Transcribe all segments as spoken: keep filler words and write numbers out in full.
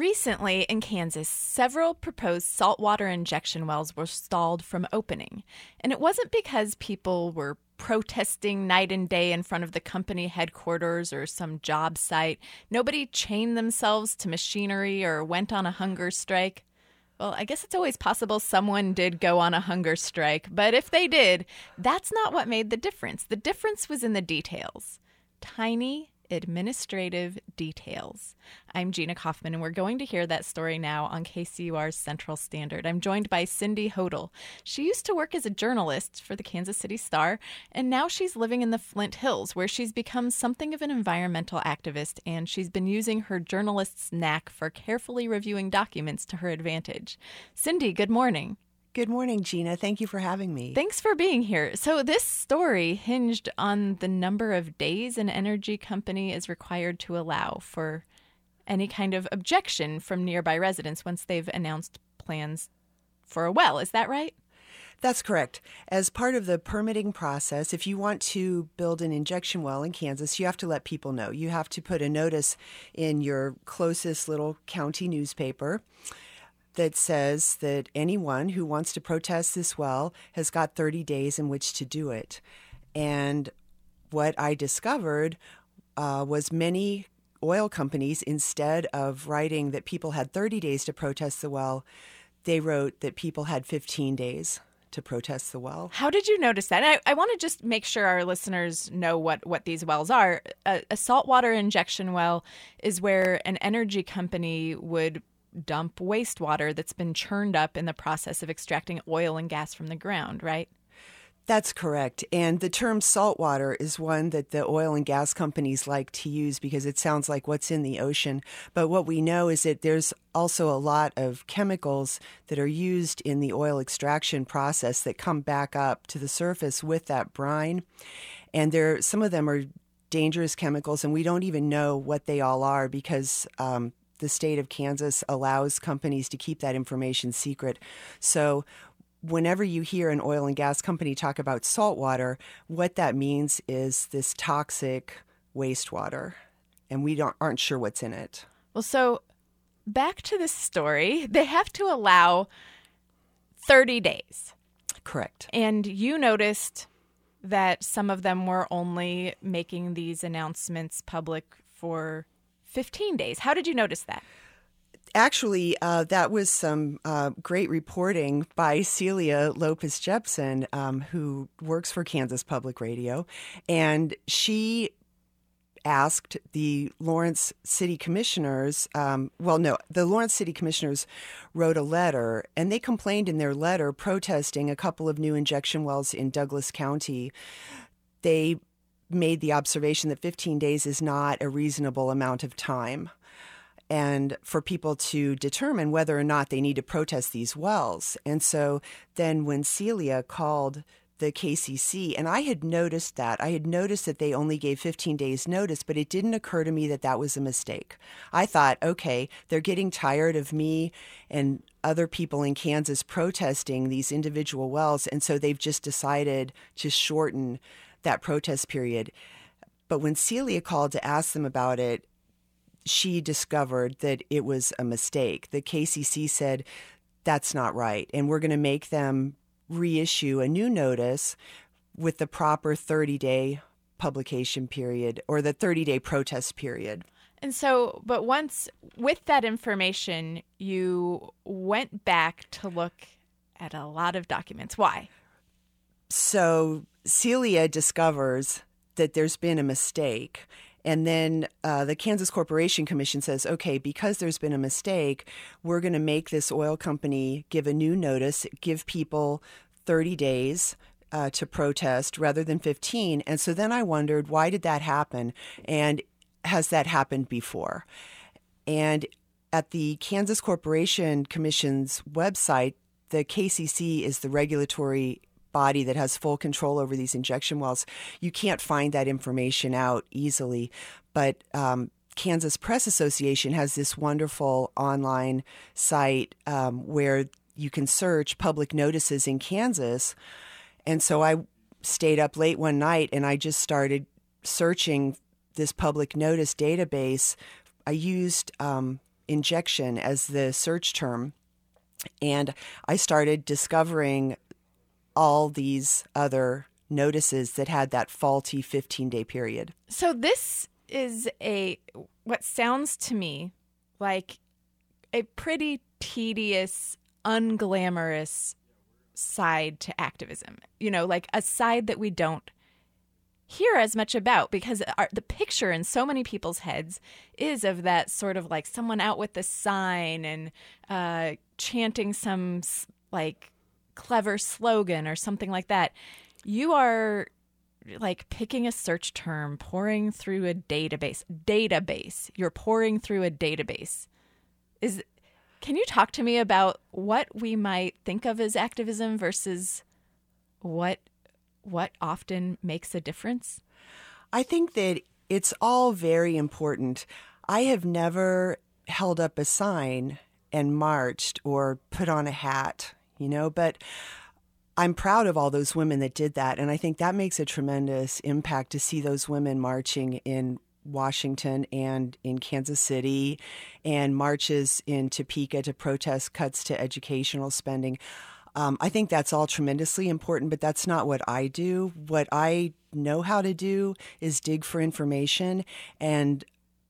Recently in Kansas, several proposed saltwater injection wells were stalled from opening. And it wasn't because people were protesting night and day in front of the company headquarters or some job site. Nobody chained themselves to machinery or went on a hunger strike. Well, I guess it's always possible someone did go on a hunger strike, but if they did, that's not what made the difference. The difference was in the details. Tiny administrative details. I'm Gina Kaufman, and we're going to hear that story now on K C U R's Central Standard. I'm joined by Cindy Hodel. She used to work as a journalist for the Kansas City Star, and now she's living in the Flint Hills, where she's become something of an environmental activist, and she's been using her journalist's knack for carefully reviewing documents to her advantage. Cindy, good morning. Good morning, Gina. Thank you for having me. Thanks for being here. So this story hinged on the number of days an energy company is required to allow for any kind of objection from nearby residents once they've announced plans for a well. Is that right? That's correct. As part of the permitting process, if you want to build an injection well in Kansas, you have to let people know. You have to put a notice in your closest little county newspaper that says that anyone who wants to protest this well has got thirty days in which to do it. And what I discovered uh, was many oil companies, instead of writing that people had thirty days to protest the well, they wrote that people had fifteen days to protest the well. How did you notice that? And I, I want to just make sure our listeners know what, what these wells are. A, a saltwater injection well is where an energy company would dump wastewater that's been churned up in the process of extracting oil and gas from the ground, right? That's correct. And the term saltwater is one that the oil and gas companies like to use because it sounds like what's in the ocean. But what we know is that there's also a lot of chemicals that are used in the oil extraction process that come back up to the surface with that brine. And there, some of them are dangerous chemicals, and we don't even know what they all are because um, the state of Kansas allows companies to keep that information secret. So whenever you hear an oil and gas company talk about saltwater, what that means is this toxic wastewater, and we don't, aren't sure what's in it. Well, so back to this story. They have to allow thirty days. Correct. And you noticed that some of them were only making these announcements public for fifteen days. How did you notice that? Actually, uh, that was some uh, great reporting by Celia Lopez Jepson, um, who works for Kansas Public Radio. And she asked the Lawrence City Commissioners, um, well, no, the Lawrence City Commissioners wrote a letter, and they complained in their letter protesting a couple of new injection wells in Douglas County. They made the observation that fifteen days is not a reasonable amount of time and for people to determine whether or not they need to protest these wells. And so then when Celia called the K C C, and I had noticed that, I had noticed that they only gave fifteen days notice, but it didn't occur to me that that was a mistake. I thought, okay, they're getting tired of me and other people in Kansas protesting these individual wells, and so they've just decided to shorten that protest period. But when Celia called to ask them about it, she discovered that it was a mistake. The K C C said, that's not right, and we're going to make them reissue a new notice with the proper thirty-day publication period or the thirty-day protest period. And so, but once with that information, you went back to look at a lot of documents. Why? So Celia discovers that there's been a mistake. And then uh, the Kansas Corporation Commission says, okay, because there's been a mistake, we're going to make this oil company give a new notice, give people thirty days uh, to protest rather than fifteen. And so then I wondered, why did that happen? And has that happened before? And at the Kansas Corporation Commission's website, the K C C is the regulatory body that has full control over these injection wells. You can't find that information out easily, but um, Kansas Press Association has this wonderful online site um, where you can search public notices in Kansas. And so I stayed up late one night and I just started searching this public notice database. I used um, injection as the search term. And I started discovering all these other notices that had that faulty fifteen-day period. So this is a what sounds to me like a pretty tedious, unglamorous side to activism. You know, like a side that we don't hear as much about, because our, the picture in so many people's heads is of that sort of like someone out with the sign and uh, chanting some like clever slogan or something like that. You are like picking a search term, pouring through a database. Database. You're pouring through a database. Is can you talk to me about what we might think of as activism versus what what often makes a difference? I think that it's all very important. I have never held up a sign and marched or put on a hat, you know, but I'm proud of all those women that did that. And I think that makes a tremendous impact to see those women marching in Washington and in Kansas City and marches in Topeka to protest cuts to educational spending. Um, I think that's all tremendously important, but that's not what I do. What I know how to do is dig for information, and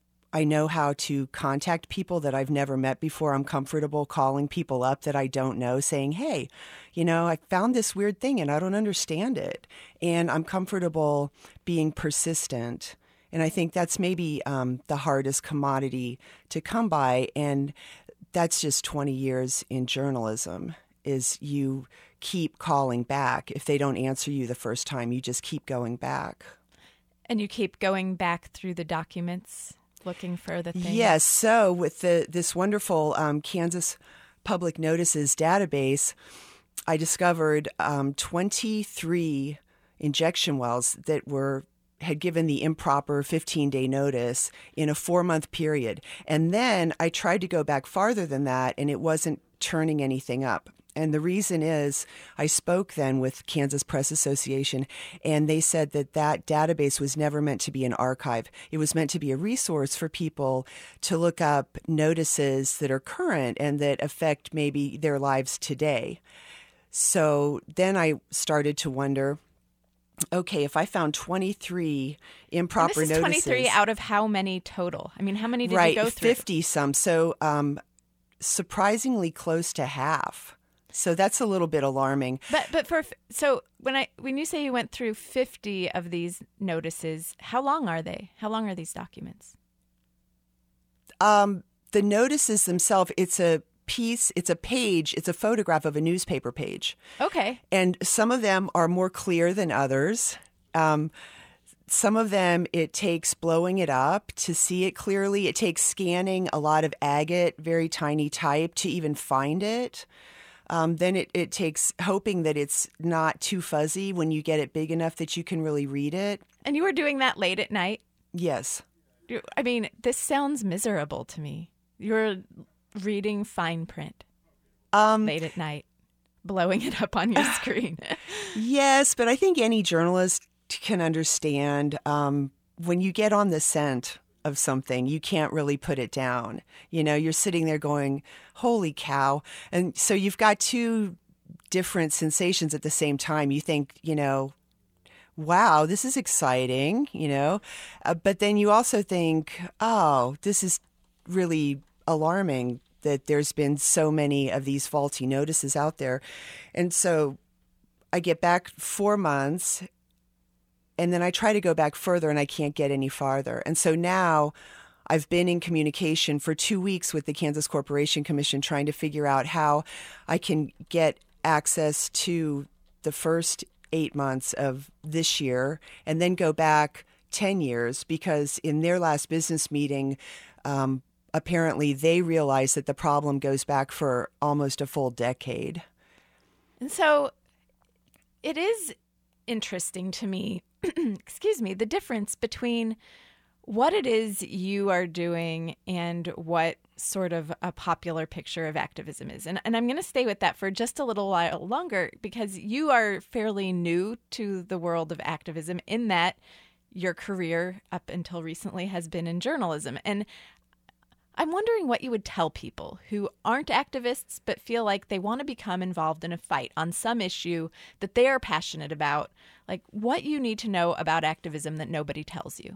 I know how to contact people that I've never met before. I'm comfortable calling people up that I don't know, saying, hey, you know, I found this weird thing and I don't understand it. And I'm comfortable being persistent. And I think that's maybe um, the hardest commodity to come by. And that's just twenty years in journalism. Is you keep calling back. If they don't answer you the first time, you just keep going back. And you keep going back through the documents, looking for the thing. Yes. So with the this wonderful um, Kansas Public Notices database, I discovered um, twenty-three injection wells that were had given the improper fifteen-day notice in a four-month period. And then I tried to go back farther than that, and it wasn't turning anything up. And the reason is I spoke then with Kansas Press Association, and they said that that database was never meant to be an archive. It was meant to be a resource for people to look up notices that are current and that affect maybe their lives today. So then I started to wonder, okay, if I found twenty-three improper and this is notices. twenty-three out of how many total? I mean, how many did right, you go through? fifty some. So um, surprisingly close to half. So that's a little bit alarming. But but for so when I when you say you went through fifty of these notices, how long are they? How long are these documents? Um, the notices themselves, it's a piece, it's a page, it's a photograph of a newspaper page. Okay. And some of them are more clear than others. Um, some of them, it takes blowing it up to see it clearly. It takes scanning a lot of agate, very tiny type, to even find it. Um, then it, it takes hoping that it's not too fuzzy when you get it big enough that you can really read it. And you were doing that late at night? Yes. I mean, this sounds miserable to me. You're reading fine print um, late at night, blowing it up on your screen. Yes, but I think any journalist can understand um, when you get on the scent of something, you can't really put it down. You know, you're sitting there going, holy cow. And so you've got two different sensations at the same time. You think, you know, wow, this is exciting, you know, uh, but then you also think, oh, this is really alarming that there's been so many of these faulty notices out there. And so I get back four months and then I try to go back further and I can't get any farther. And so now I've been in communication for two weeks with the Kansas Corporation Commission trying to figure out how I can get access to the first eight months of this year and then go back ten years, because in their last business meeting, um, apparently they realized that the problem goes back for almost a full decade. And so it is interesting to me, excuse me, the difference between what it is you are doing and what sort of a popular picture of activism is. And, and I'm going to stay with that for just a little while longer, because you are fairly new to the world of activism in that your career up until recently has been in journalism. And I'm wondering what you would tell people who aren't activists but feel like they want to become involved in a fight on some issue that they are passionate about, like what you need to know about activism that nobody tells you.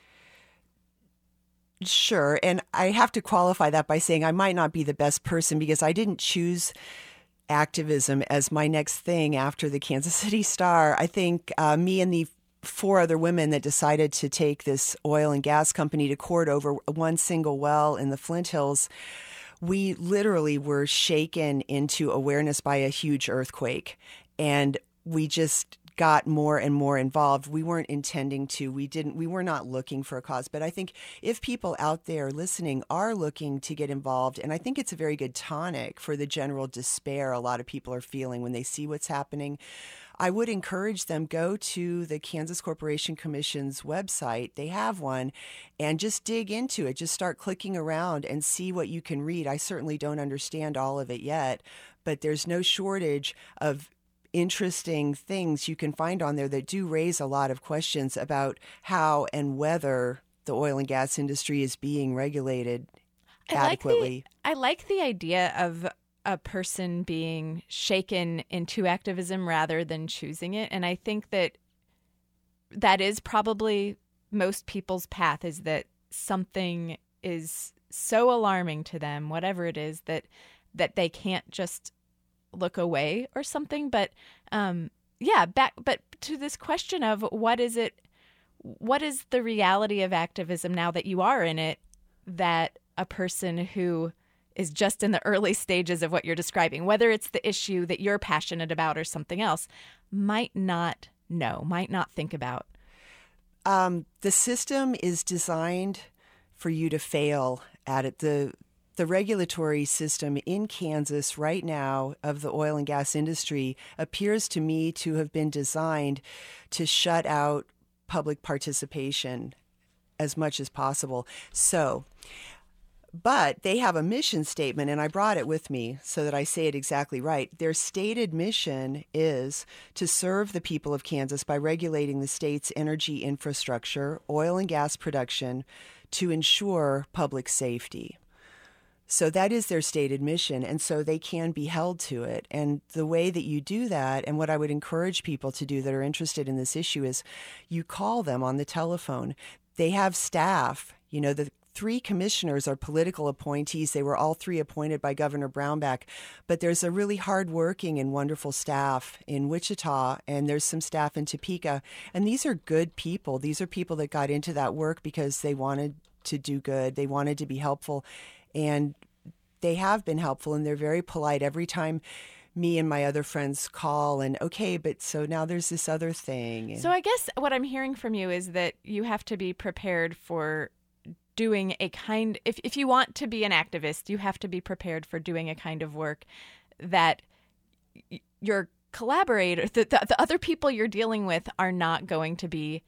Sure. And I have to qualify that by saying I might not be the best person because I didn't choose activism as my next thing after the Kansas City Star. I think uh, me and the four other women that decided to take this oil and gas company to court over one single well in the Flint Hills, we literally were shaken into awareness by a huge earthquake. And we just got more and more involved. We weren't intending to. We didn't. We were not looking for a cause. But I think if people out there listening are looking to get involved, and I think it's a very good tonic for the general despair a lot of people are feeling when they see what's happening, I would encourage them, go to the Kansas Corporation Commission's website. They have one, and just dig into it. Just start clicking around and see what you can read. I certainly don't understand all of it yet, but there's no shortage of interesting things you can find on there that do raise a lot of questions about how and whether the oil and gas industry is being regulated I adequately. Like the, I like the idea of a person being shaken into activism rather than choosing it. And I think that that is probably most people's path, is that something is so alarming to them, whatever it is, that that they can't just look away or something. But um, yeah, back but to this question of what is it, what is the reality of activism now that you are in it, that a person who is just in the early stages of what you're describing, whether it's the issue that you're passionate about or something else, might not know, might not think about? Um, the system is designed for you to fail at it. The The regulatory system in Kansas right now of the oil and gas industry appears to me to have been designed to shut out public participation as much as possible. So, but they have a mission statement, and I brought it with me so that I say it exactly right. Their stated mission is to serve the people of Kansas by regulating the state's energy infrastructure, oil and gas production, to ensure public safety. So that is their stated mission, and so they can be held to it. And the way that you do that, and what I would encourage people to do that are interested in this issue, is you call them on the telephone. They have staff. You know, the three commissioners are political appointees. They were all three appointed by Governor Brownback. But there's a really hardworking and wonderful staff in Wichita, and there's some staff in Topeka. And these are good people. These are people that got into that work because they wanted to do good. They wanted to be helpful. And they have been helpful, and they're very polite every time me and my other friends call and, okay, but so now there's this other thing. So I guess what I'm hearing from you is that you have to be prepared for doing a kind, if, if you want to be an activist, you have to be prepared for doing a kind of work that your collaborators, the, the, the other people you're dealing with are not going to be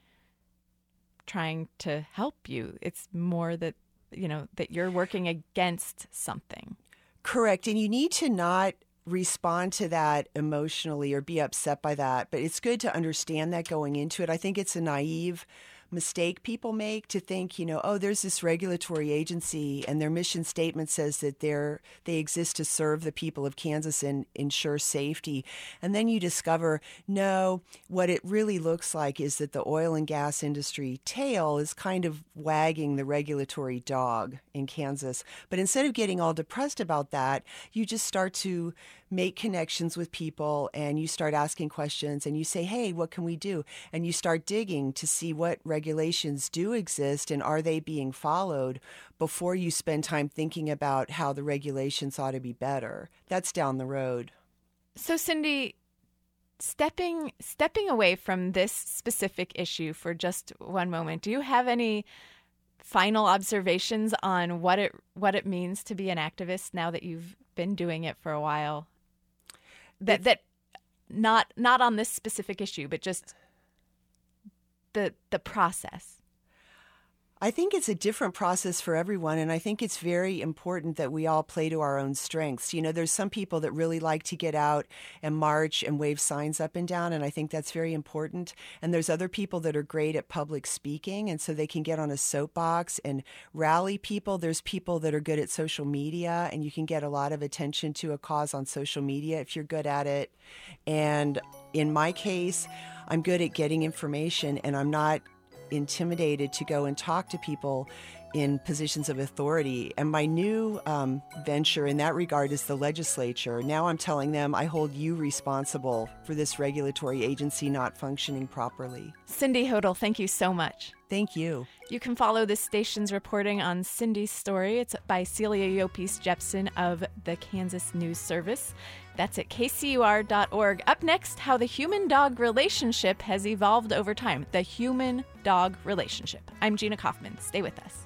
trying to help you. It's more that, you know, that you're working against something. Correct. And you need to not respond to that emotionally or be upset by that. But it's good to understand that going into it. I think it's a naive mistake people make to think, you know, oh, there's this regulatory agency and their mission statement says that they're they exist to serve the people of Kansas and ensure safety. And then you discover, no, what it really looks like is that the oil and gas industry tail is kind of wagging the regulatory dog in Kansas. But instead of getting all depressed about that, you just start to make connections with people, and you start asking questions, and you say, hey, what can we do? And you start digging to see what regulations do exist and are they being followed before you spend time thinking about how the regulations ought to be better. That's down the road. So, Cindy, stepping stepping away from this specific issue for just one moment, do you have any final observations on what it what it means to be an activist now that you've been doing it for a while? That that not not on this specific issue, but just the the process. I think it's a different process for everyone, and I think it's very important that we all play to our own strengths. You know, there's some people that really like to get out and march and wave signs up and down, and I think that's very important. And there's other people that are great at public speaking, and so they can get on a soapbox and rally people. There's people that are good at social media, and you can get a lot of attention to a cause on social media if you're good at it. And in my case, I'm good at getting information, and I'm not intimidated to go and talk to people in positions of authority. And my new um, venture in that regard is the legislature. Now I'm telling them I hold you responsible for this regulatory agency not functioning properly. Cindy Hodel, thank you so much. Thank you. You can follow this station's reporting on Cindy's story. It's by Celia Yopes Jepsen of the Kansas News Service. That's at K C U R dot org. Up next, how the human-dog relationship has evolved over time. The human-dog relationship. I'm Gina Kaufman. Stay with us.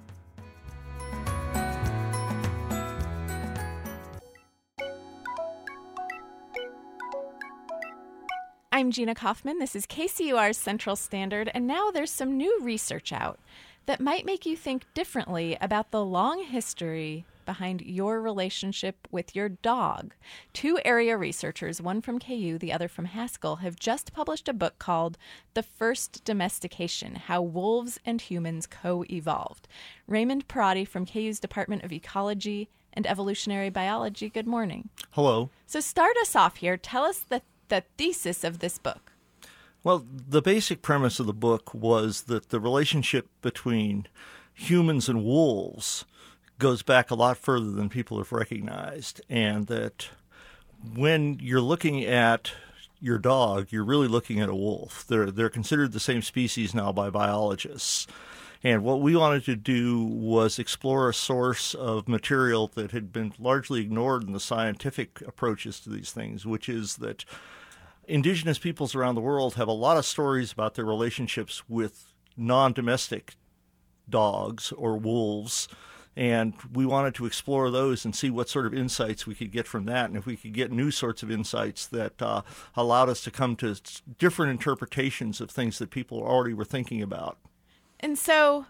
I'm Gina Kaufman. This is K C U R's Central Standard, and now there's some new research out that might make you think differently about the long history behind your relationship with your dog. Two area researchers, one from K U, the other from Haskell, have just published a book called The First Domestication: How Wolves and Humans Co-Evolved. Raymond Perotti from K U's Department of Ecology and Evolutionary Biology, good morning. Hello. So start us off here. Tell us the the thesis of this book. Well, the basic premise of the book was that the relationship between humans and wolves goes back a lot further than people have recognized, and that when you're looking at your dog, you're really looking at a wolf. They're they're considered the same species now by biologists. And what we wanted to do was explore a source of material that had been largely ignored in the scientific approaches to these things, which is that indigenous peoples around the world have a lot of stories about their relationships with non-domestic dogs or wolves, and we wanted to explore those and see what sort of insights we could get from that, and if we could get new sorts of insights that uh, allowed us to come to different interpretations of things that people already were thinking about. And so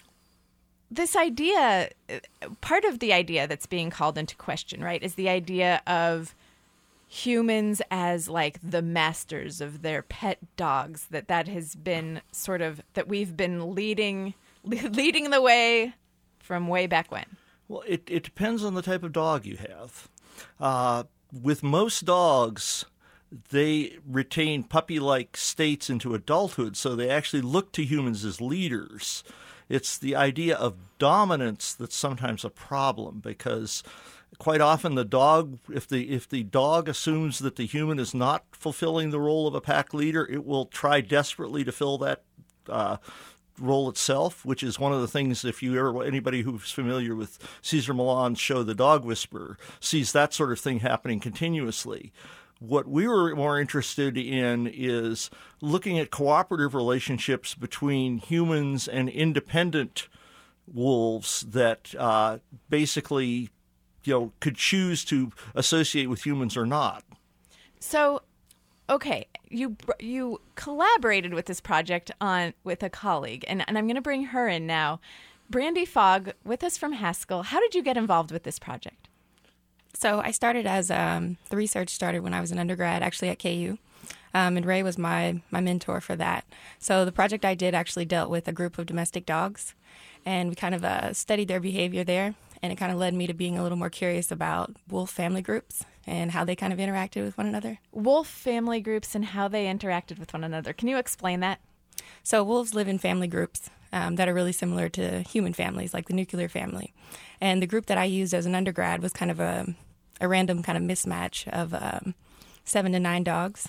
this idea, part of the idea that's being called into question, right, is the idea of humans as like the masters of their pet dogs, that that has been sort of, that we've been leading leading the way from way back when. Well, it, it depends on the type of dog you have. Uh, with most dogs, they retain puppy-like states into adulthood, so they actually look to humans as leaders. It's the idea of dominance that's sometimes a problem, because quite often the dog, if the if the dog assumes that the human is not fulfilling the role of a pack leader, it will try desperately to fill that uh, role itself, which is one of the things, if you ever, anybody who's familiar with Cesar Millan's show, The Dog Whisperer, sees that sort of thing happening continuously. What we were more interested in is looking at cooperative relationships between humans and independent wolves that uh, basically, you know, could choose to associate with humans or not. So, okay, you you collaborated with this project on with a colleague, and, and I'm going to bring her in now. Brandy Fogg, with us from Haskell. How did you get involved with this project? So I started as, um, the research started when I was an undergrad, actually at K U, um, and Ray was my, my mentor for that. So the project I did actually dealt with a group of domestic dogs, and we kind of uh, studied their behavior there, and it kind of led me to being a little more curious about wolf family groups and how they kind of interacted with one another. Wolf family groups and how they interacted with one another. Can you explain that? So wolves live in family groups um, that are really similar to human families, like the nuclear family. And the group that I used as an undergrad was kind of a, a random kind of mismatch of um, seven to nine dogs.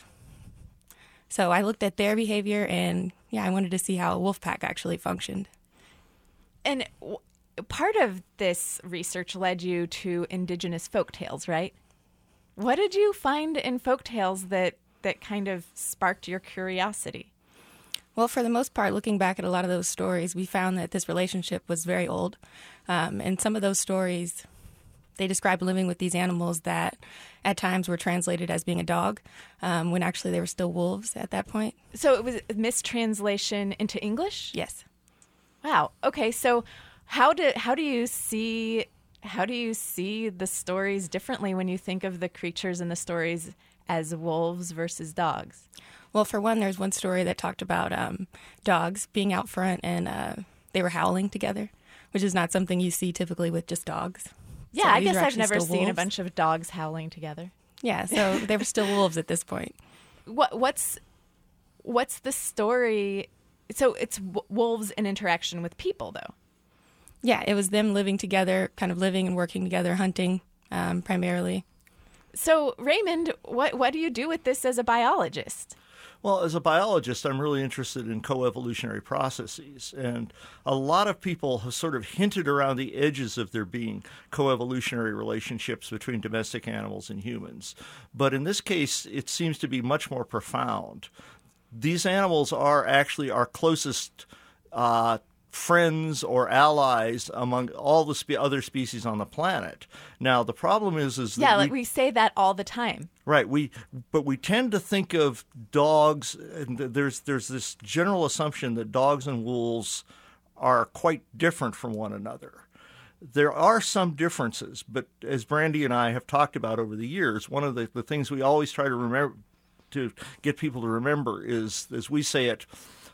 So I looked at their behavior, and, yeah, I wanted to see how a wolf pack actually functioned. And w- part of this research led you to indigenous folktales, right? What did you find in folktales that, that kind of sparked your curiosity? Well, for the most part, looking back at a lot of those stories, we found that this relationship was very old. Um, and some of those stories, they described living with these animals that at times were translated as being a dog, um, when actually they were still wolves at that point. So it was a mistranslation into English? Yes. Wow. Okay. So how do how do you see how do you see the stories differently when you think of the creatures in the stories as wolves versus dogs? Well, for one, there's one story that talked about um, dogs being out front and uh, they were howling together, which is not something you see typically with just dogs. Yeah, So I these guess are I've actually never still seen a wolves. bunch of dogs howling together. Yeah, so they were still wolves at this point. What what's what's the story? So it's w- wolves in interaction with people, though. Yeah, it was them living together, kind of living and working together, hunting um, primarily. So Raymond, what what do you do with this as a biologist? Well, as a biologist, I'm really interested in coevolutionary processes. And a lot of people have sort of hinted around the edges of there being coevolutionary relationships between domestic animals and humans. But in this case, it seems to be much more profound. These animals are actually our closest uh, friends or allies among all the spe- other species on the planet. Now, the problem is, is that Yeah, we, like we say that all the time. Right, we but we tend to think of dogs, and there's there's this general assumption that dogs and wolves are quite different from one another. There are some differences, but as Brandy and I have talked about over the years, one of the, the things we always try to remember to get people to remember is, as we say it,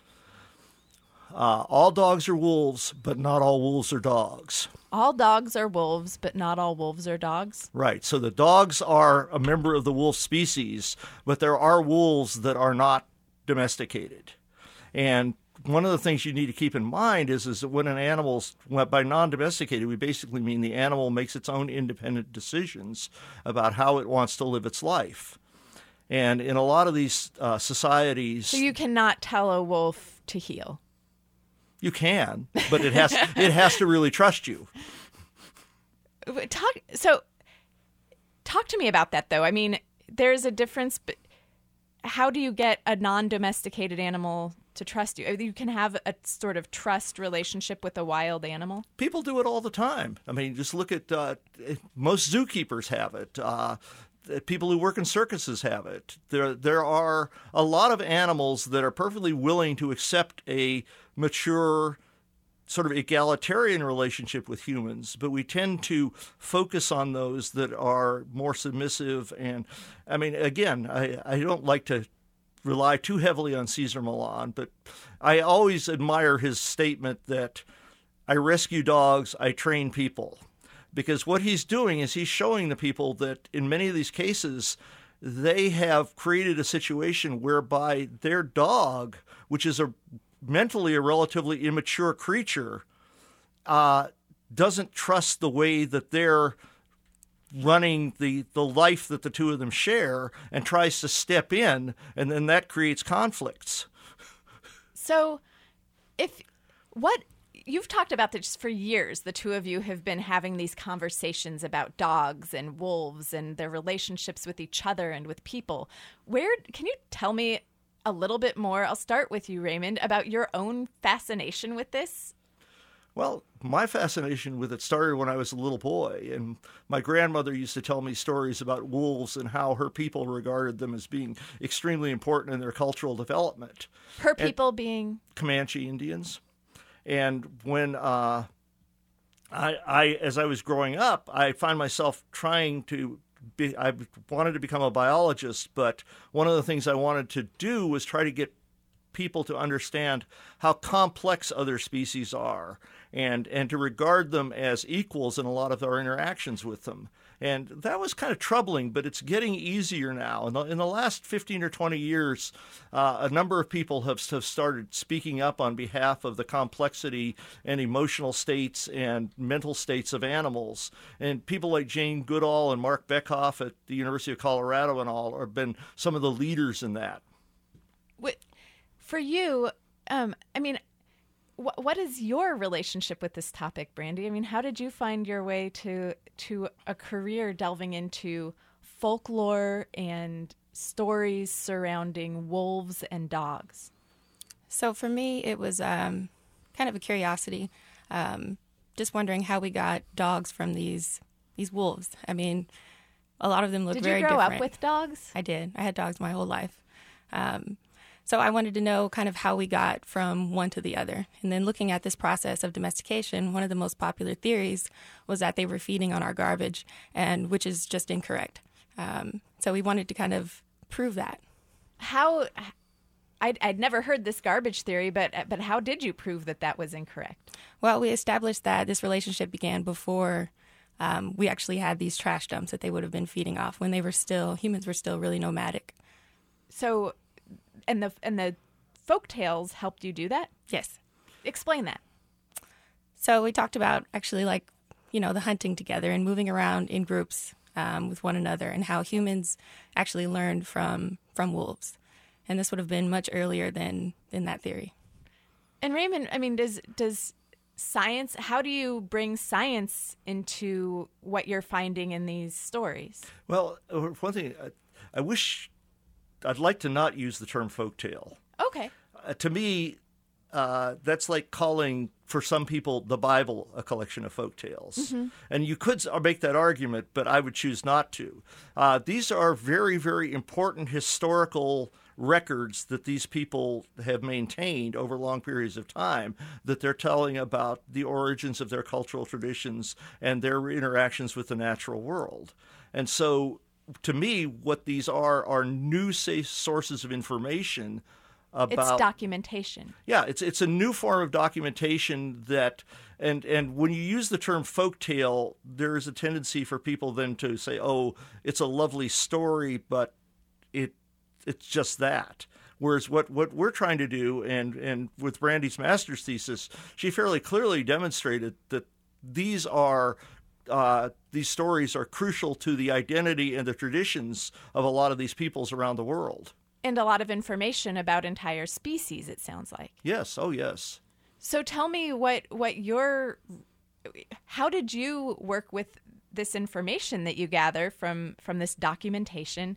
uh, all dogs are wolves, but not all wolves are dogs. All dogs are wolves, but not all wolves are dogs. Right. So the dogs are a member of the wolf species, but there are wolves that are not domesticated. And one of the things you need to keep in mind is, is that when an animal's, by non-domesticated, we basically mean the animal makes its own independent decisions about how it wants to live its life. And in a lot of these uh, societies... So you cannot tell a wolf to heel. You can, but it has it has to really trust you. Talk so. Talk to me about that, though. I mean, there's a difference. But how do you get a non-domesticated animal to trust you? You can have a sort of trust relationship with a wild animal. People do it all the time. I mean, just look at uh, most zookeepers have it. Uh, people who work in circuses have it. There, there are a lot of animals that are perfectly willing to accept a mature, sort of egalitarian relationship with humans, but we tend to focus on those that are more submissive. And I mean, again, I, I don't like to rely too heavily on Cesar Millan, but I always admire his statement that I rescue dogs, I train people. Because what he's doing is he's showing the people that in many of these cases, they have created a situation whereby their dog, which is a mentally a relatively immature creature, uh, doesn't trust the way that they're running the, the life that the two of them share and tries to step in, and then that creates conflicts. So if what you've talked about this for years, the two of you have been having these conversations about dogs and wolves and their relationships with each other and with people. Where can you tell me a little bit more? I'll start with you, Raymond, about your own fascination with this. Well, my fascination with it started when I was a little boy, and my grandmother used to tell me stories about wolves and how her people regarded them as being extremely important in their cultural development. Her people and being? Comanche Indians. And when uh, I, I, as I was growing up, I found myself trying to be, I wanted to become a biologist, but one of the things I wanted to do was try to get people to understand how complex other species are and, and to regard them as equals in a lot of our interactions with them. And that was kind of troubling, but it's getting easier now. In the, in the last fifteen or twenty years, uh, a number of people have, have started speaking up on behalf of the complexity and emotional states and mental states of animals. And people like Jane Goodall and Mark Beckhoff at the University of Colorado and all have been some of the leaders in that. What, for you, um, I mean, wh- what is your relationship with this topic, Brandy? I mean, how did you find your way to to a career delving into folklore and stories surrounding wolves and dogs? So for me, it was um, kind of a curiosity, um, just wondering how we got dogs from these these wolves. I mean, a lot of them look Did very you grow different. up with dogs? I did. I had dogs my whole life. Um, So I wanted to know kind of how we got from one to the other. And then looking at this process of domestication, one of the most popular theories was that they were feeding on our garbage, and which is just incorrect. Um, so we wanted to kind of prove that. How I'd, I'd never heard this garbage theory, but but how did you prove that that was incorrect? Well, we established that this relationship began before um, we actually had these trash dumps that they would have been feeding off when they were still, humans were still really nomadic. So, and the and the folk tales helped you do that? Yes. Explain that. So we talked about actually like, you know, the hunting together and moving around in groups um, with one another, and how humans actually learned from from wolves. And this would have been much earlier than, than that theory. And Raymond, I mean, does does science, how do you bring science into what you're finding in these stories? Well, one thing, I, I wish, I'd like to not use the term folktale. Okay. Uh, to me, uh, that's like calling, for some people, the Bible a collection of folk tales. Mm-hmm. And you could make that argument, but I would choose not to. Uh, these are very, very important historical records that these people have maintained over long periods of time, that they're telling about the origins of their cultural traditions and their interactions with the natural world. And so, to me, what these are are new say, sources of information about... It's documentation. Yeah, it's it's a new form of documentation that, and and when you use the term folktale, there is a tendency for people then to say, oh, it's a lovely story, but it it's just that. Whereas what, what we're trying to do, and, and with Brandy's master's thesis, she fairly clearly demonstrated that these are uh, these stories are crucial to the identity and the traditions of a lot of these peoples around the world. And a lot of information about entire species, it sounds like. Yes, oh yes. So tell me what, what your, how did you work with this information that you gather from, from this documentation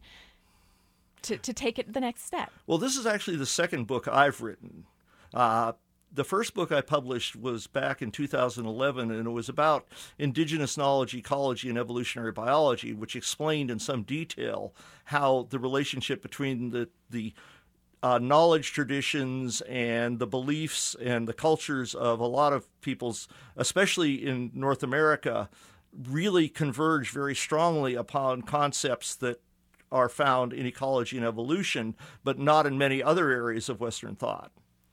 to, to take it the next step? Well, this is actually the second book I've written. Uh, the first book I published was back in two thousand eleven, and it was about indigenous knowledge, ecology, and evolutionary biology, which explained in some detail how the relationship between the, the uh, knowledge traditions and the beliefs and the cultures of a lot of peoples, especially in North America, really converge very strongly upon concepts that are found in ecology and evolution, but not in many other areas of Western thought.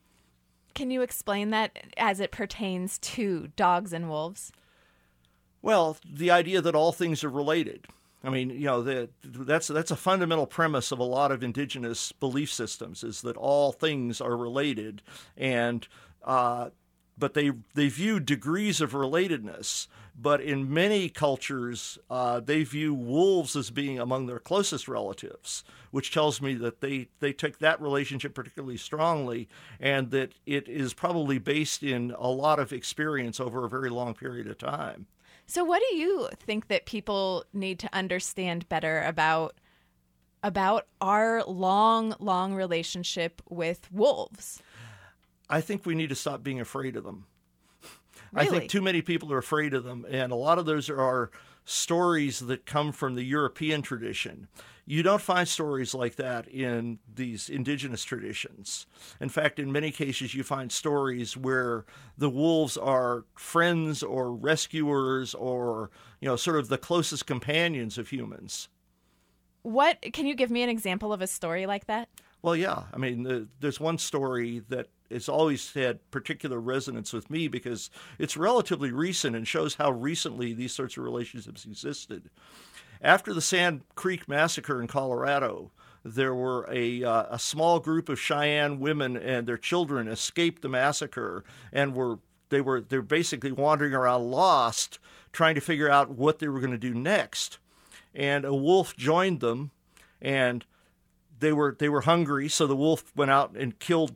Can you explain that as it pertains to dogs and wolves? Well, the idea that all things are related. I mean, you know, the, that's that's a fundamental premise of a lot of indigenous belief systems, is that all things are related, and uh, but they they view degrees of relatedness. But in many cultures, uh, they view wolves as being among their closest relatives, which tells me that they, they take that relationship particularly strongly, and that it is probably based in a lot of experience over a very long period of time. So what do you think that people need to understand better about about our long, long relationship with wolves? I think we need to stop being afraid of them. Really? I think too many people are afraid of them, and a lot of those are stories that come from the European tradition. You don't find stories like that in these indigenous traditions. In fact, in many cases, you find stories where the wolves are friends or rescuers or, you know, sort of the closest companions of humans. What, can you give me an example of a story like that? Well, yeah. I mean, the, there's one story that has always had particular resonance with me because it's relatively recent and shows how recently these sorts of relationships existed. After the Sand Creek Massacre in Colorado, there were a, uh, a small group of Cheyenne women and their children escaped the massacre and were they were they're basically wandering around lost, trying to figure out what they were going to do next. And a wolf joined them, and they were they were hungry, so the wolf went out and killed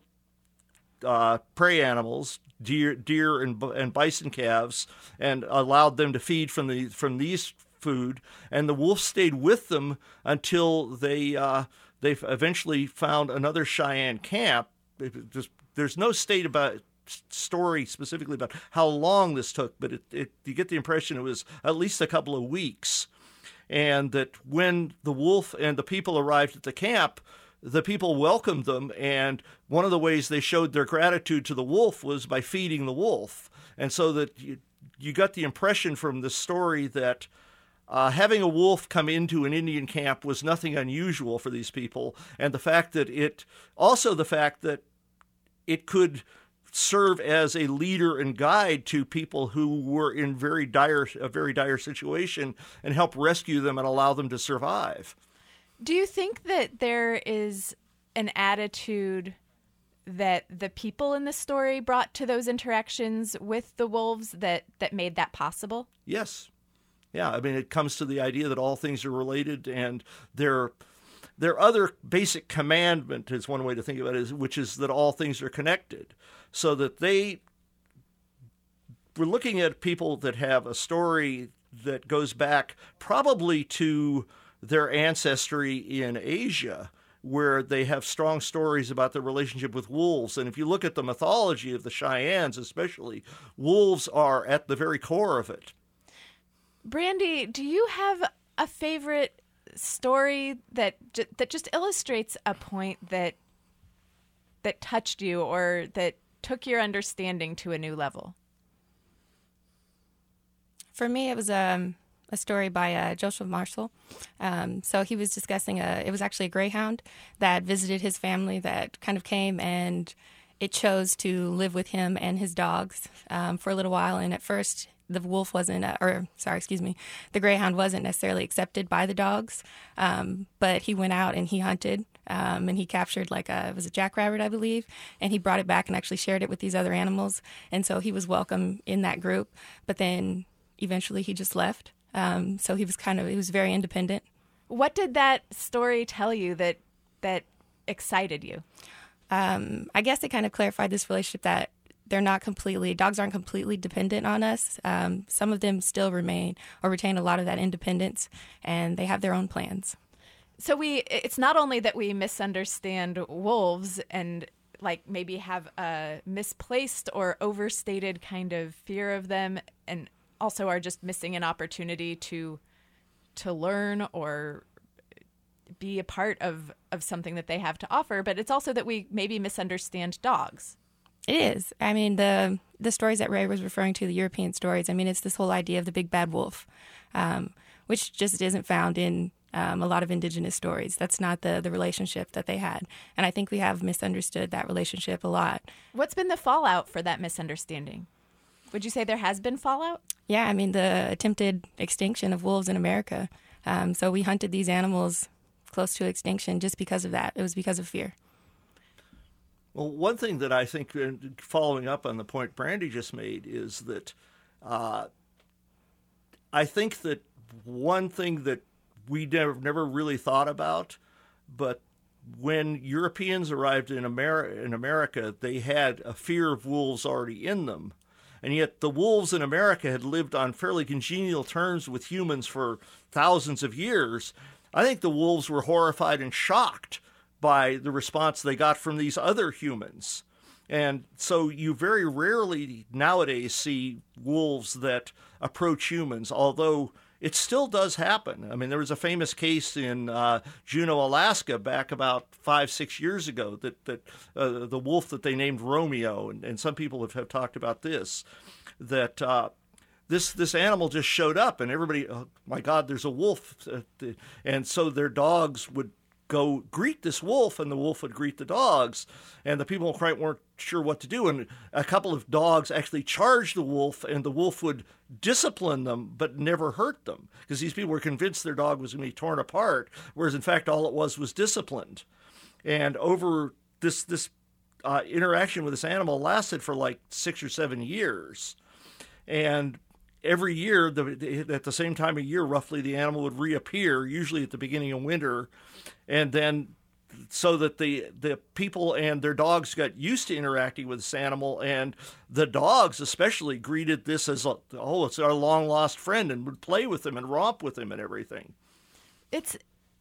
uh, prey animals, deer, deer and and bison calves, and allowed them to feed from the from these food. And the wolf stayed with them until they uh, they eventually found another Cheyenne camp. Just, there's no state about story specifically about how long this took, but it, it, you get the impression it was at least a couple of weeks. And that when the wolf and the people arrived at the camp, the people welcomed them, and one of the ways they showed their gratitude to the wolf was by feeding the wolf. And so that you, you got the impression from the story that uh, having a wolf come into an Indian camp was nothing unusual for these people, and the fact that it, also the fact that it could serve as a leader and guide to people who were in very dire, a very dire situation and help rescue them and allow them to survive. Do you think that there is an attitude that the people in the story brought to those interactions with the wolves that, that made that possible? Yes. Yeah, I mean, it comes to the idea that all things are related, and their their other basic commandment is one way to think about it, is, which is that all things are connected. So that they we're looking at people that have a story that goes back probably to their ancestry in Asia, where they have strong stories about their relationship with wolves. And if you look at the mythology of the Cheyennes especially, wolves are at the very core of it. Brandy, do you have a favorite story that that just illustrates a point that that touched you or that took your understanding to a new level? For me, it was um a story by uh, Joseph Marshall. Um, so he was discussing a, it was actually a greyhound that visited his family that kind of came and it chose to live with him and his dogs um, for a little while. And at first the wolf wasn't, uh, or sorry, excuse me, the greyhound wasn't necessarily accepted by the dogs. Um, but he went out and he hunted um, and he captured like a, it was a jackrabbit, I believe. And he brought it back and actually shared it with these other animals. And so he was welcome in that group, but then eventually he just left. Um, so he was kind of, he was very independent. What did that story tell you that that excited you? Um, I guess it kind of clarified this relationship that they're not completely, dogs aren't completely dependent on us. Um, some of them still remain or retain a lot of that independence, and they have their own plans. So we, it's not only that we misunderstand wolves and like maybe have a misplaced or overstated kind of fear of them, and also are just missing an opportunity to to learn or be a part of, of something that they have to offer, but it's also that we maybe misunderstand dogs. It is. I mean, the the stories that Ray was referring to, the European stories, I mean, it's this whole idea of the big bad wolf, um, which just isn't found in um, a lot of indigenous stories. That's not the, the relationship that they had. And I think we have misunderstood that relationship a lot. What's been the fallout for that misunderstanding? Would you say there has been fallout? Yeah, I mean, the attempted extinction of wolves in America. Um, so we hunted these animals close to extinction just because of that. It was because of fear. Well, one thing that I think, following up on the point Brandy just made, is that uh, I think that one thing that we never, never really thought about, but when Europeans arrived in, Ameri- in America, they had a fear of wolves already in them. And yet the wolves in America had lived on fairly congenial terms with humans for thousands of years. I think the wolves were horrified and shocked by the response they got from these other humans. And so you very rarely nowadays see wolves that approach humans, although it still does happen. I mean, there was a famous case in uh, Juneau, Alaska, back about five, six years ago, that that uh, the wolf that they named Romeo, and, and some people have, have talked about this, that uh, this this animal just showed up, and everybody, oh my God, there's a wolf, and so their dogs would go greet this wolf, and the wolf would greet the dogs, and the people quite weren't sure what to do. And a couple of dogs actually charged the wolf, and the wolf would discipline them but never hurt them, because these people were convinced their dog was going to be torn apart, whereas in fact all it was was disciplined. And over this this uh, interaction with this animal lasted for like six or seven years, and every year, the, at the same time of year, roughly, the animal would reappear, usually at the beginning of winter, and then so that the, the people and their dogs got used to interacting with this animal, and the dogs especially greeted this as, a, oh, it's our long-lost friend, and would play with him and romp with him and everything. It's,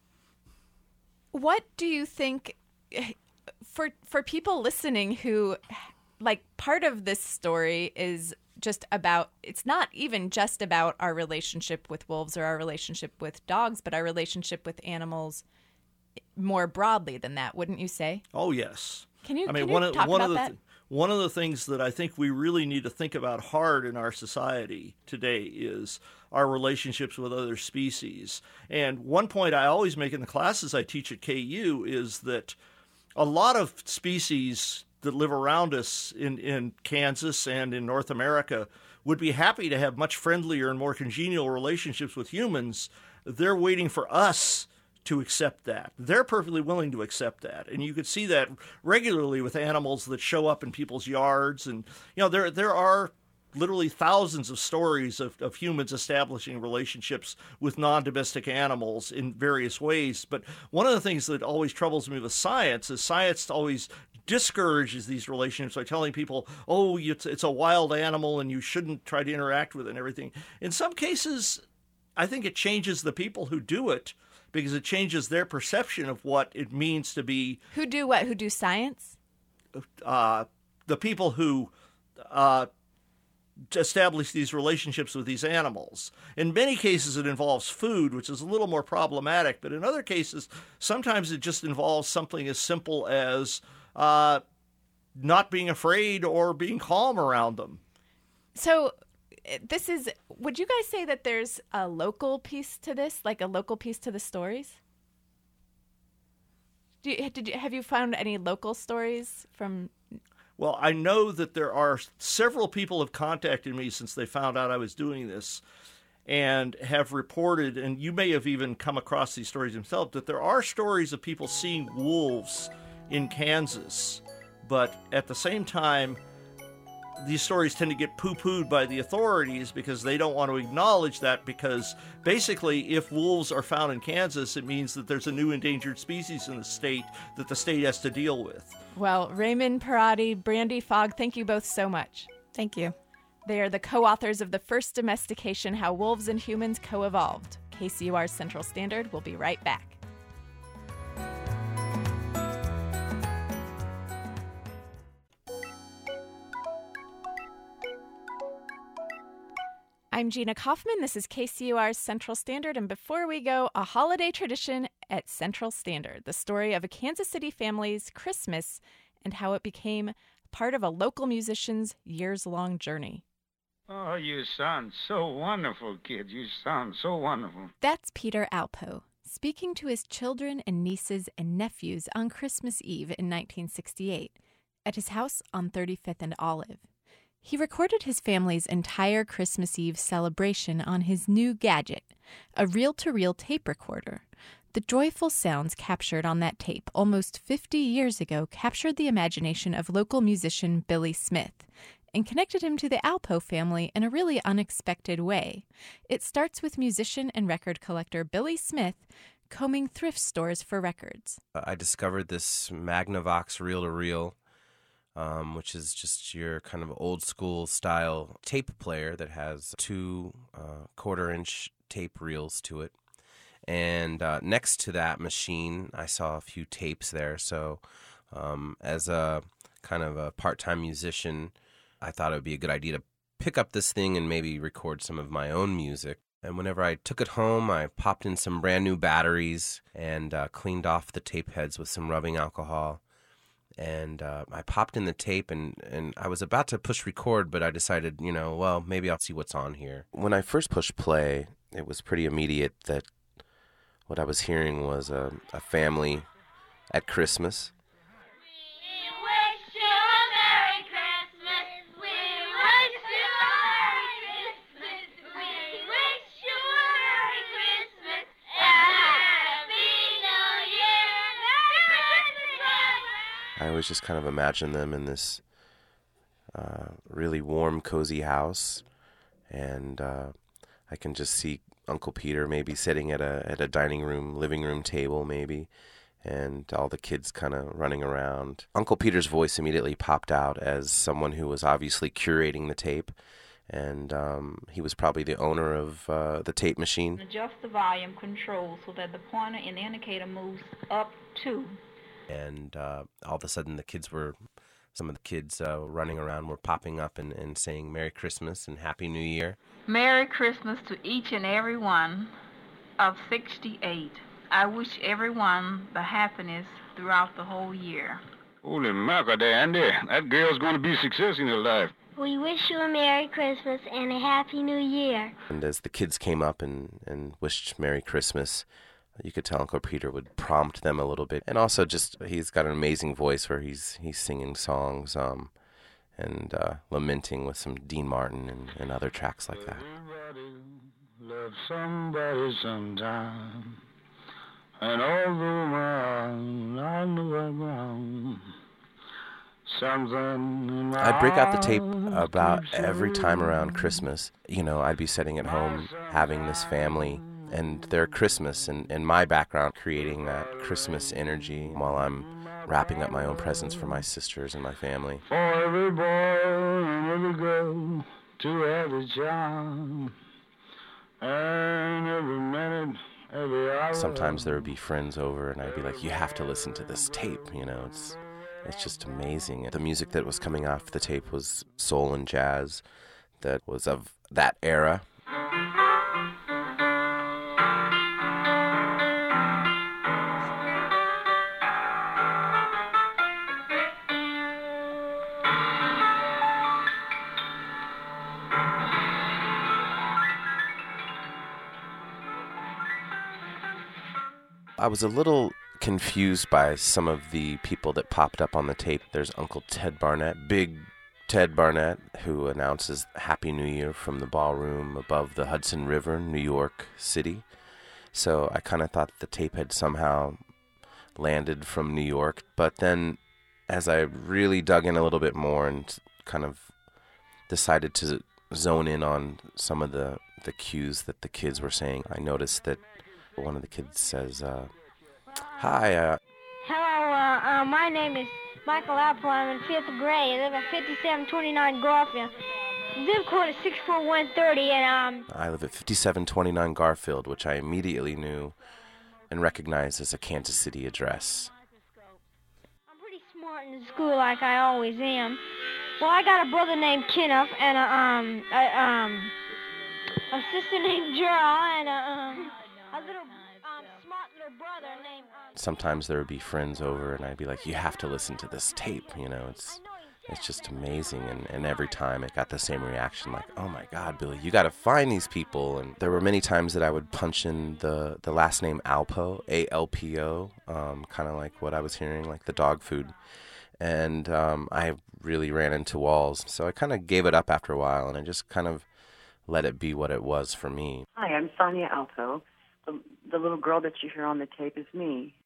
what do you think, for for people listening who, like, part of this story is just about, it's not even just about our relationship with wolves or our relationship with dogs, but our relationship with animals more broadly than that, wouldn't you say? Oh, yes. Can you, I mean, can you one of, talk one about of the that? th- one of the things that I think we really need to think about hard in our society today is our relationships with other species. And one point I always make in the classes I teach at K U is that a lot of species that live around us in, in Kansas and in North America would be happy to have much friendlier and more congenial relationships with humans. They're waiting for us to accept that. They're perfectly willing to accept that. And you could see that regularly with animals that show up in people's yards. And, you know, there there are literally thousands of stories of, of humans establishing relationships with non-domestic animals in various ways. But one of the things that always troubles me with science is science always discourages these relationships by telling people, oh, it's, it's a wild animal and you shouldn't try to interact with it and everything. In some cases, I think it changes the people who do it, because it changes their perception of what it means to be. Who do what? Who do science? Uh, the people who uh, establish these relationships with these animals. In many cases, it involves food, which is a little more problematic. But in other cases, sometimes it just involves something as simple as uh, not being afraid or being calm around them. So this is, would you guys say that there's a local piece to this, like a local piece to the stories? Do you, did you, have you found any local stories from? Well, I know that there are several people have contacted me since they found out I was doing this and have reported, and you may have even come across these stories yourself, that there are stories of people seeing wolves in Kansas. But at the same time, these stories tend to get poo-pooed by the authorities because they don't want to acknowledge that, because basically if wolves are found in Kansas, it means that there's a new endangered species in the state that the state has to deal with. Well, Raymond Perotti, Brandy Fogg, thank you both so much. Thank you. They are the co-authors of The First Domestication, How Wolves and Humans Co-Evolved. K C U R's Central Standard will be right back. I'm Gina Kaufman. This is K C U R's Central Standard. And before we go, a holiday tradition at Central Standard, the story of a Kansas City family's Christmas and how it became part of a local musician's years-long journey. Oh, you sound so wonderful, kid. You sound so wonderful. That's Peter Alpo, speaking to his children and nieces and nephews on Christmas Eve in nineteen sixty-eight at his house on thirty-fifth and Olive. He recorded his family's entire Christmas Eve celebration on his new gadget, a reel-to-reel tape recorder. The joyful sounds captured on that tape almost fifty years ago captured the imagination of local musician Billy Smith and connected him to the Alpo family in a really unexpected way. It starts with musician and record collector Billy Smith combing thrift stores for records. I discovered this Magnavox reel-to-reel, Um, which is just your kind of old school style tape player that has two uh, quarter inch tape reels to it. And uh, next to that machine, I saw a few tapes there. So um, as a kind of a part-time musician, I thought it would be a good idea to pick up this thing and maybe record some of my own music. And whenever I took it home, I popped in some brand new batteries and uh, cleaned off the tape heads with some rubbing alcohol. And uh, I popped in the tape, and, and I was about to push record, but I decided, you know, well, maybe I'll see what's on here. When I first pushed play, it was pretty immediate that what I was hearing was a, a family at Christmas. I always just kind of imagine them in this uh, really warm, cozy house, and uh, I can just see Uncle Peter maybe sitting at a at a dining room, living room table maybe, and all the kids kind of running around. Uncle Peter's voice immediately popped out as someone who was obviously curating the tape, and um, he was probably the owner of uh, the tape machine. Adjust the volume control so that the pointer and the indicator moves up to. And uh, all of a sudden, the kids were, some of the kids uh, running around were popping up and, and saying Merry Christmas and Happy New Year. Merry Christmas to each and every one of sixty-eight. I wish everyone the happiness throughout the whole year. Holy mackerel, Andy. That girl's going to be a success in her life. We wish you a Merry Christmas and a Happy New Year. And as the kids came up and, and wished Merry Christmas, you could tell Uncle Peter would prompt them a little bit. And also just, he's got an amazing voice where he's he's singing songs um, and uh, lamenting with some Dean Martin and, and other tracks like that. Everybody loves somebody sometime. And although my, I know I'm wrong, something in my I'd break out the tape about keeps every time around ringing. Christmas. You know, I'd be sitting at home having this family and their Christmas and, and my background creating that Christmas energy while I'm wrapping up my own presents for my sisters and my family. For every boy and every girl to have a job, and every minute, every hour. Sometimes there would be friends over and I'd be like, you have to listen to this tape, you know, it's it's just amazing. The music that was coming off the tape was soul and jazz that was of that era. I was a little confused by some of the people that popped up on the tape. There's Uncle Ted Barnett, Big Ted Barnett, who announces Happy New Year from the ballroom above the Hudson River, New York City. So I kind of thought the tape had somehow landed from New York. But then as I really dug in a little bit more and kind of decided to zone in on some of the, the cues that the kids were saying, I noticed that one of the kids says, uh, hi. Uh, Hello, uh, uh, my name is Michael Apple. I'm in fifth grade. I live at fifty-seven twenty-nine Garfield. Zip code is six four one three zero, and um. I live at fifty-seven twenty-nine Garfield, which I immediately knew and recognized as a Kansas City address. I'm pretty smart in school, like I always am. Well, I got a brother named Kenneth and a um a um a sister named Gerald and a um a little um smart little brother named. Um, Sometimes there would be friends over, and I'd be like, you have to listen to this tape, you know, it's it's just amazing. And, and every time it got the same reaction, like, oh my God, Billy, you got to find these people. And there were many times that I would punch in the, the last name Alpo, A L P O, um, kind of like what I was hearing, like the dog food. And um, I really ran into walls. So I kind of gave it up after a while, and I just kind of let it be what it was for me. Hi, I'm Sonia Alpo. The, the little girl that you hear on the tape is me.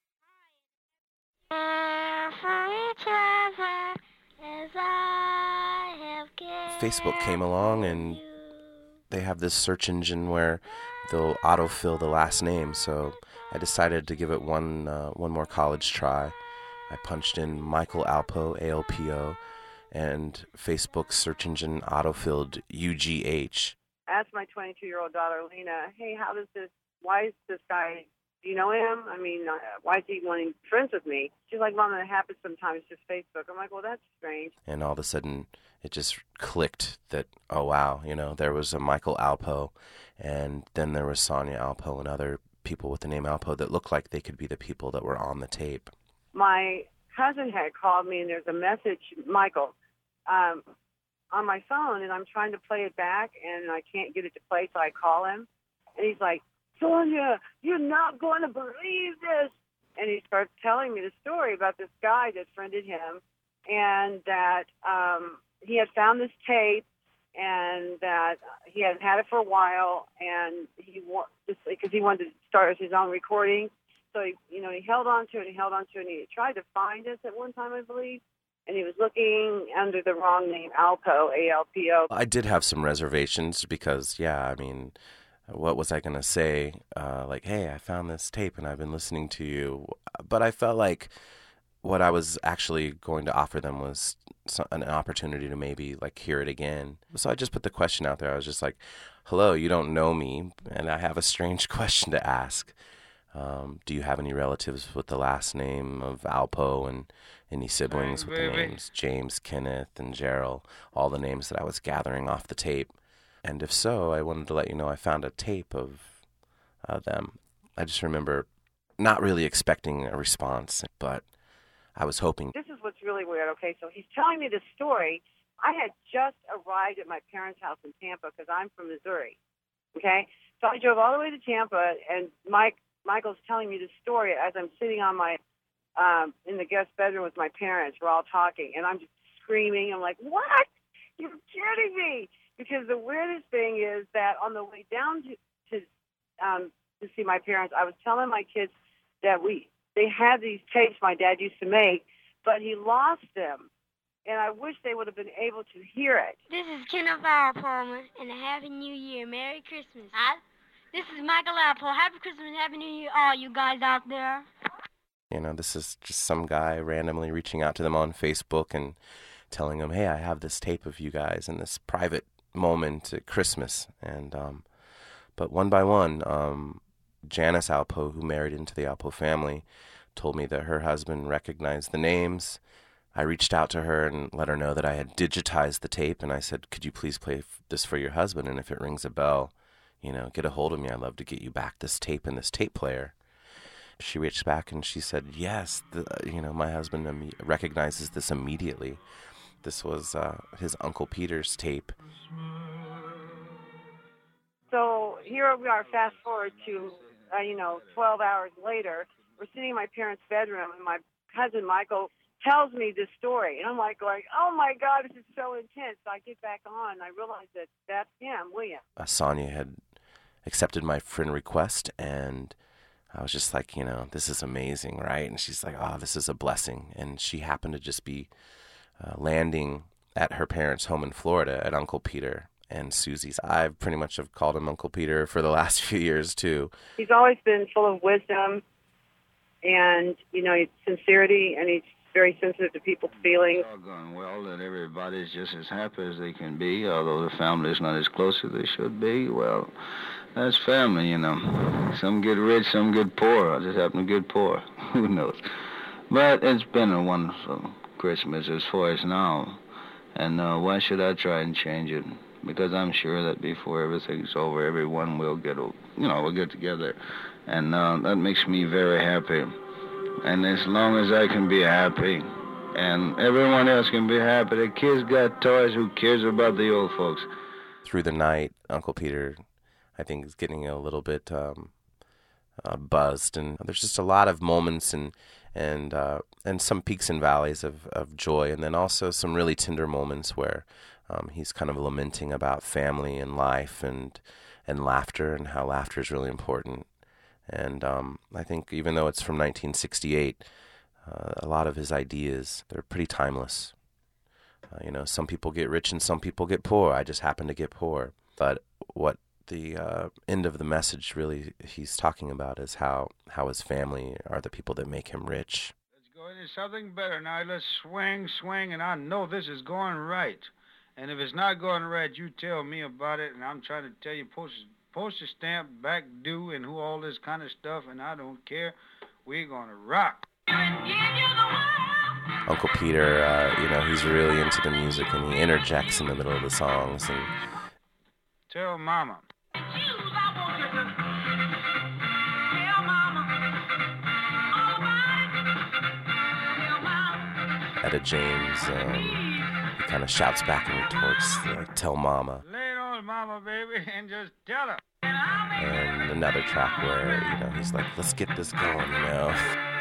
Facebook came along, and they have this search engine where they'll autofill the last name. So I decided to give it one uh, one more college try. I punched in Michael Alpo, A L P O, and Facebook's search engine autofilled U G H. Asked my twenty-two-year-old daughter, Lena, hey, how does this, why is this guy, do you know him? I mean, uh, why is he wanting friends with me? She's like, Mom, that happens sometimes, just Facebook. I'm like, well, that's strange. And all of a sudden, it just clicked that, oh, wow, you know, there was a Michael Alpo, and then there was Sonia Alpo and other people with the name Alpo that looked like they could be the people that were on the tape. My cousin had called me, and there's a message, Michael, um, on my phone, and I'm trying to play it back, and I can't get it to play, so I call him, and he's like, Sonia, you're not going to believe this. And he starts telling me the story about this guy that friended him, and that um, he had found this tape, and that he had had it for a while, and he wa- just because he wanted to start his own recording. So he, you know, he held on to it, and he held on to it, and he tried to find us at one time, I believe. And he was looking under the wrong name, Alpo, A L P O. I did have some reservations because, yeah, I mean, what was I going to say? Uh, like, hey, I found this tape and I've been listening to you. But I felt like what I was actually going to offer them was an opportunity to maybe, like, hear it again. So I just put the question out there. I was just like, hello, you don't know me, and I have a strange question to ask. Um, do you have any relatives with the last name of Alpo, and any siblings with the names James, Kenneth, and Gerald, all the names that I was gathering off the tape? And if so, I wanted to let you know I found a tape of uh, them. I just remember not really expecting a response, but I was hoping. This is what's really weird. Okay, so he's telling me this story. I had just arrived at my parents' house in Tampa because I'm from Missouri. Okay, so I drove all the way to Tampa, and Mike Michael's telling me this story as I'm sitting on my um, in the guest bedroom with my parents. We're all talking, and I'm just screaming. I'm like, "What? You're kidding me!" Because the weirdest thing is that on the way down to to, um, to see my parents, I was telling my kids that we they had these tapes my dad used to make, but he lost them. And I wish they would have been able to hear it. This is Kenneth Our Palmer, and a Happy New Year. Merry Christmas. Hi. This is Michael Apple. Happy Christmas and Happy New Year, all you guys out there. You know, this is just some guy randomly reaching out to them on Facebook and telling them, hey, I have this tape of you guys in this private moment at Christmas. And um, but one by one, um, Janice Alpo, who married into the Alpo family, told me that her husband recognized the names. I reached out to her and let her know that I had digitized the tape, and I said, could you please play this for your husband? And if it rings a bell, you know, get a hold of me. I'd love to get you back this tape and this tape player. She reached back and she said, yes, the, you know, my husband im- recognizes this immediately. This was uh, his Uncle Peter's tape. So here we are, fast forward to, uh, you know, twelve hours later. We're sitting in my parents' bedroom, and my cousin Michael tells me this story, and I'm like going, oh my God, this is so intense. So I get back on, and I realize that that's him, William. Uh, Sonia had accepted my friend request, and I was just like, you know, this is amazing, right? And she's like, oh, this is a blessing. And she happened to just be uh, landing at her parents' home in Florida at Uncle Peter and Susie's. I pretty much have called him Uncle Peter for the last few years, too. He's always been full of wisdom and, you know, sincerity, and he's very sensitive to people's feelings. It's all going well, that everybody's just as happy as they can be, although the family's not as close as they should be. Well, that's family, you know. Some get rich, some get poor. I just happen to get poor. Who knows? But it's been a wonderful Christmas as far as now. And uh, why should I try and change it? Because I'm sure that before everything's over, everyone will get, you know, we'll get together. And uh, that makes me very happy. And as long as I can be happy, and everyone else can be happy, the kids got toys, who cares about the old folks? Through the night, Uncle Peter, I think, is getting a little bit um, uh, buzzed, and there's just a lot of moments and and uh, and some peaks and valleys of, of joy, and then also some really tender moments where um, he's kind of lamenting about family and life and and laughter, and how laughter is really important. And um, I think even though it's from nineteen sixty-eight, uh, a lot of his ideas, they're pretty timeless. Uh, you know, some people get rich and some people get poor. I just happen to get poor. But what the uh, end of the message really he's talking about is how, how his family are the people that make him rich. Let's go into something better now. Let's swing, swing, and I know this is going right. And if it's not going right, you tell me about it, and I'm trying to tell you, post postage stamp, back due, and who all this kind of stuff, and I don't care. We're going to rock. Uncle Peter, uh, you know, he's really into the music, and he interjects in the middle of the songs. And tell Mama. Etta James, um, he kind of shouts back and retorts, like, tell Mama. Lay it on Mama, baby, and just tell her. And another track where, you know, he's like, let's get this going, you know.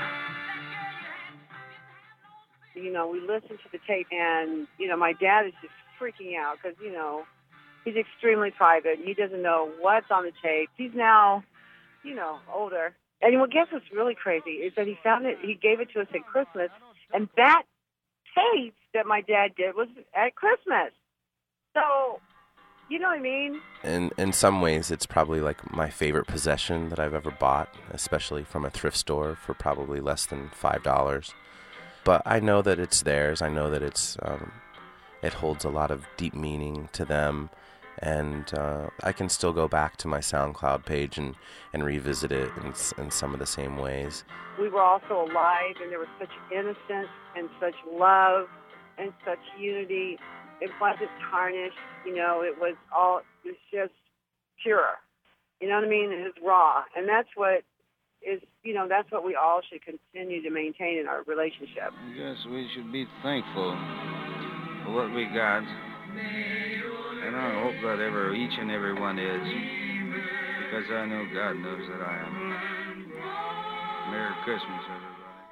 You know, we listened to the tape, and, you know, my dad is just freaking out because, you know, he's extremely private. He doesn't know what's on the tape. He's now, you know, older. And well, guess what's really crazy is that he found it, he gave it to us at Christmas, and that tape that my dad did was at Christmas. So, you know what I mean? In, in some ways, it's probably like my favorite possession that I've ever bought, especially from a thrift store for probably less than five dollars. But I know that it's theirs. I know that it's um, it holds a lot of deep meaning to them. And uh, I can still go back to my SoundCloud page and, and revisit it in, in some of the same ways. We were also alive, and there was such innocence and such love and such unity. It wasn't tarnished, you know, it was all, it was just pure. You know what I mean? It was raw. And that's what is, you know, that's what we all should continue to maintain in our relationship. I guess we should be thankful for what we got. And I hope that ever, each and every one is, because I know God knows that I am. Merry Christmas, everybody.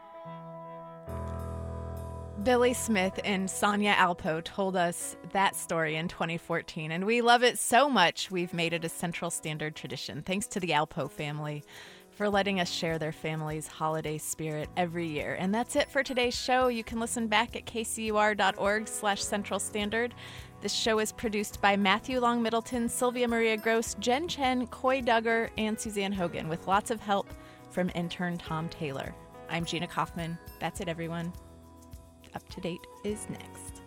Billy Smith and Sonia Alpo told us that story in twenty fourteen, and we love it so much we've made it a Central Standard tradition. Thanks to the Alpo family for letting us share their family's holiday spirit every year. And that's it for today's show. You can listen back at kcur.org slash Central Standard. This show is produced by Matthew Long Middleton, Sylvia Maria Gross, Jen Chen, Coy Duggar, and Suzanne Hogan, with lots of help from intern Tom Taylor. I'm Gina Kaufman. That's it, everyone. Up to Date is next.